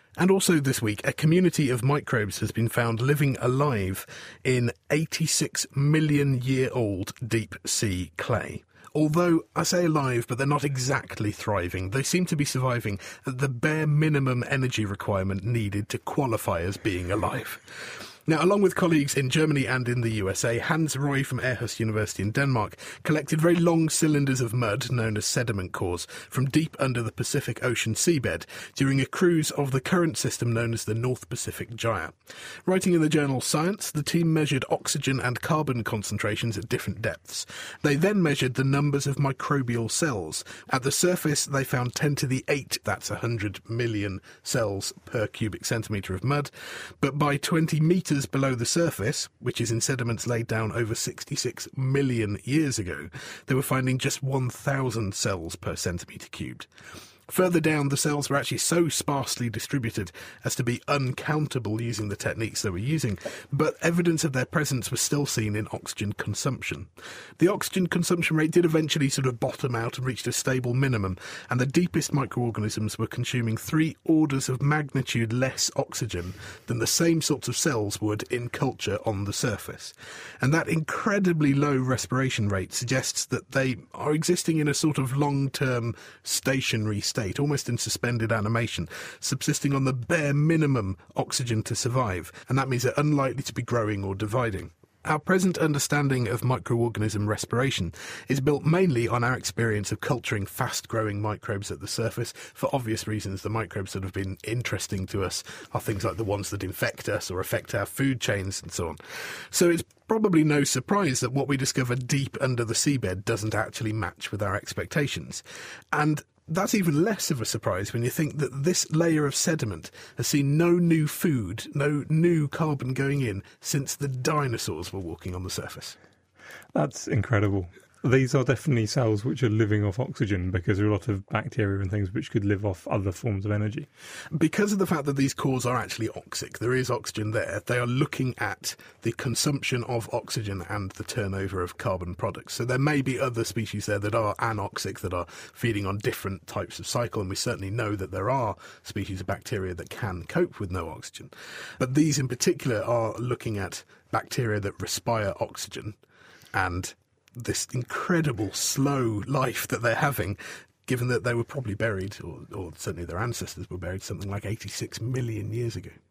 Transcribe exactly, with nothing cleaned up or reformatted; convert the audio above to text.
And also this week, a community of microbes has been found living alive in eighty-six million year old deep sea clay. Although, I say alive, but they're not exactly thriving. They seem to be surviving at the bare minimum energy requirement needed to qualify as being alive. Now, along with colleagues in Germany and in the U S A, Hans Roy from Aarhus University in Denmark collected very long cylinders of mud, known as sediment cores, from deep under the Pacific Ocean seabed during a cruise of the current system known as the North Pacific Gyre. Writing in the journal Science, the team measured oxygen and carbon concentrations at different depths. They then measured the numbers of microbial cells. At the surface, they found ten to the eight, that's one hundred million cells per cubic centimetre of mud, but by twenty metres below the surface, which is in sediments laid down over sixty-six million years ago, they were finding just one thousand cells per centimetre cubed. Further down, the cells were actually so sparsely distributed as to be uncountable using the techniques they were using, but evidence of their presence was still seen in oxygen consumption. The oxygen consumption rate did eventually sort of bottom out and reached a stable minimum, and the deepest microorganisms were consuming three orders of magnitude less oxygen than the same sorts of cells would in culture on the surface. And that incredibly low respiration rate suggests that they are existing in a sort of long-term stationary state, almost in suspended animation, subsisting on the bare minimum oxygen to survive, and that means they're unlikely to be growing or dividing. Our present understanding of microorganism respiration is built mainly on our experience of culturing fast-growing microbes at the surface. For obvious reasons, the microbes that have been interesting to us are things like the ones that infect us or affect our food chains and so on. So it's probably no surprise that what we discover deep under the seabed doesn't actually match with our expectations. And that's even less of a surprise when you think that this layer of sediment has seen no new food, no new carbon going in since the dinosaurs were walking on the surface. That's incredible. These are definitely cells which are living off oxygen, because there are a lot of bacteria and things which could live off other forms of energy. Because of the fact that these cores are actually oxic, there is oxygen there, they are looking at the consumption of oxygen and the turnover of carbon products. So there may be other species there that are anoxic, that are feeding on different types of cycle, and we certainly know that there are species of bacteria that can cope with no oxygen. But these in particular are looking at bacteria that respire oxygen, and this incredible slow life that they're having, given that they were probably buried, or, or certainly their ancestors were buried, something like eighty-six million years ago.